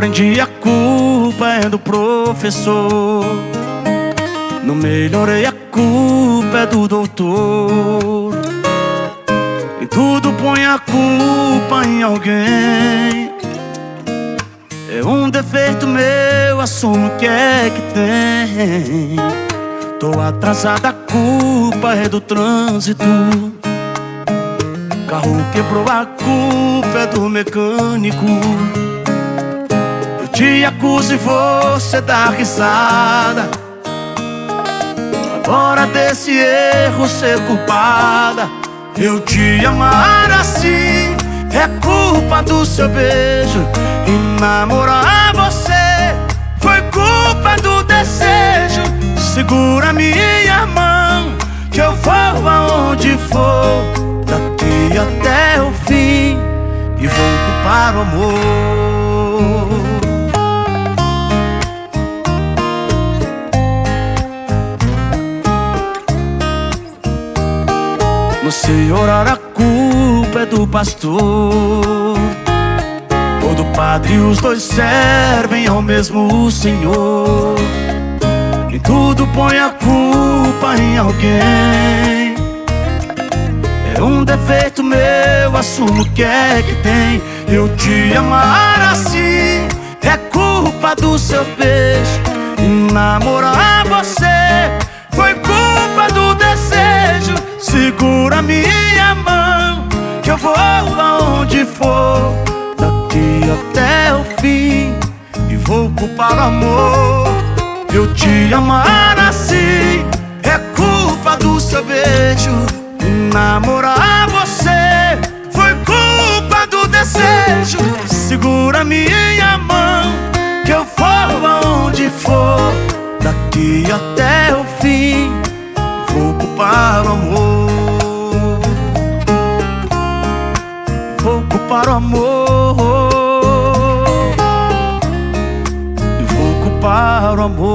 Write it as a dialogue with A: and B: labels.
A: aprendi a culpa é do professor. Não melhorei, a culpa é do doutor. Em tudo põe a culpa em alguém. É um defeito meu, assumo que é que tem. Tô atrasada, a culpa é do trânsito. Carro quebrou, a culpa é do mecânico. Eu te acuso e você dá risada. Agora desse erro ser culpada. Eu te amar assim é culpa do seu beijo. E namorar você foi culpa do desejo. Segura minha mão que eu vou aonde for, daqui até o fim, e vou culpar o amor. No Senhor, a culpa é do pastor ou do padre, os dois servem ao mesmo Senhor. Em tudo põe a culpa em alguém. É um defeito meu, assumo que é que tem. Eu te amar assim é culpa do seu beijo. E namorar você foi culpa do desejo. Segura minha mão que eu vou aonde for, daqui até o fim, e vou culpar o amor. Eu te amar assim é culpa do seu beijo. E namorar você foi culpa do desejo. Segura minha mão que eu vou aonde for, daqui até o fim, vou culpar o amor. Vou culpar o amor. Vou culpar o amor.